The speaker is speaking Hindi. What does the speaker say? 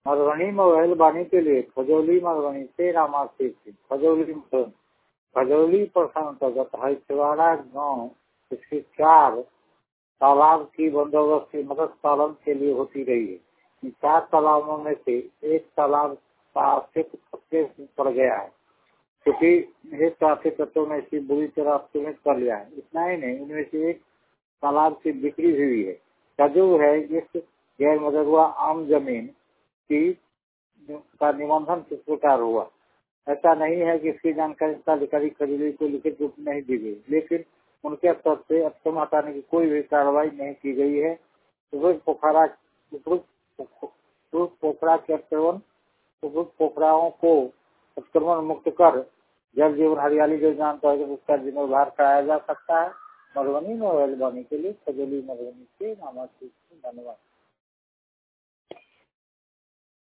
मधुबनी मोबाइल बानी के लिए खजौली मधुबनी से नामांकित थी। खजौली प्रखंड अंतर्गत हरिछवाड़ा गांव इसकी 4 तालाब की बंदोबस्त की मत्स्य पालन के लिए होती रही है। इन 4 तालाबों में से एक तालाब का अस्तित्व खतरे में पड़ गया है, क्योंकि एक आर्थिक तत्वों ने इसे बुरी तरह सीमित कर लिया है। इतना ही नहीं, इनमें से एक तालाब की बिक्री हुई है। कजू है इस गैर मदरुआ आम जमीन की का निबंधन किस प्रकार हुआ। ऐसा नहीं है कि इसकी जानकारी अधिकारी खजूरी को लिखित रूप में नहीं दी गई, लेकिन उनके स्तर से अक्षम हटाने की कोई भी कार्रवाई नहीं की गई है। पोखरा के पोखराओं को अतिक्रमण मुक्त कर जल जीवन हरियाली योजना अंतर्गत उसका जीर्णोद्धार कराया जा सकता है। मधुबनी में मोबाइल बानी के लिए खजौली मधुबनी से नामांकित। धन्यवाद।